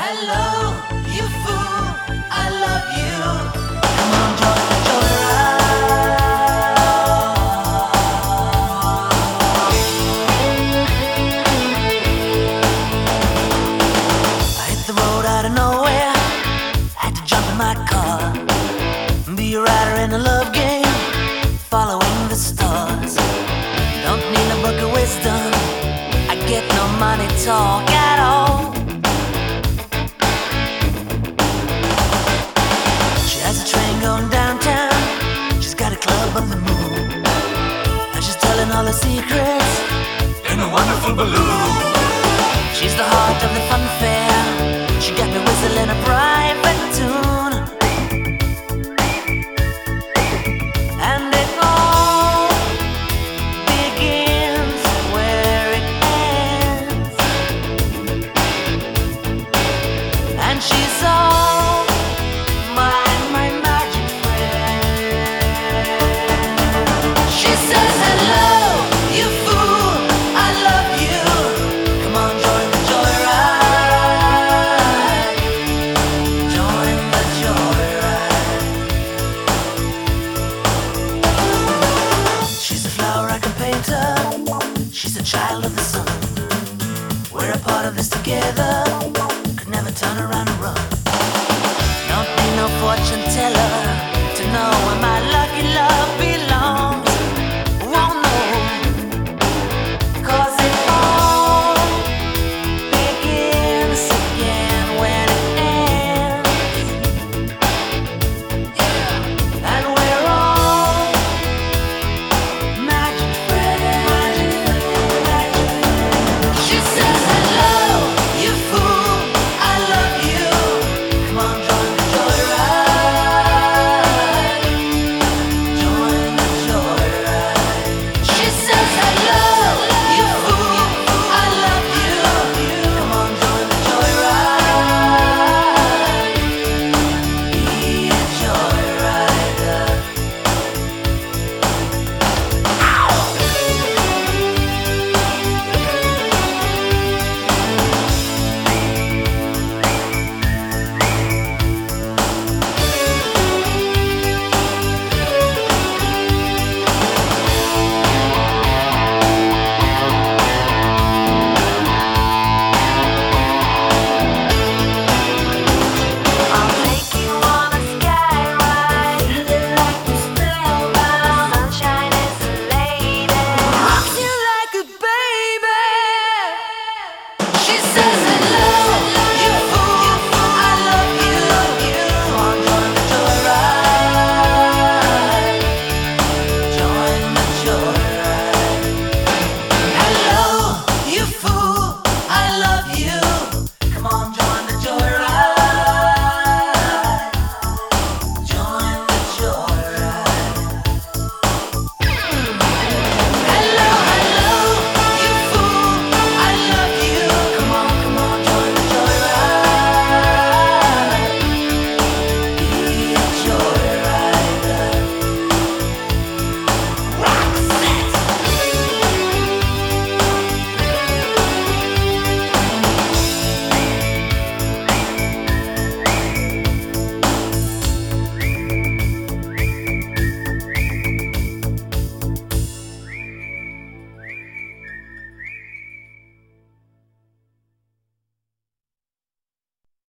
Hello, you fool, I love you. Come on, join the joyride. I hit the road out of nowhere, had to jump in my car, be a rider in a love game, following the stars. Don't need a book of wisdom, I get no money talk at all. She has a train going downtown, she's got a club on the moon, and she's telling all her secrets in a wonderful balloon. She's the heart of the fun fair, she got me whistling a private tune. And it all begins where it ends, and she's all my magic friend. She says, hello, you fool, I love you. Come on, join the joyride. Join the joyride. She's a flower I can paint her, she's a child of the sun. We're a part of this together.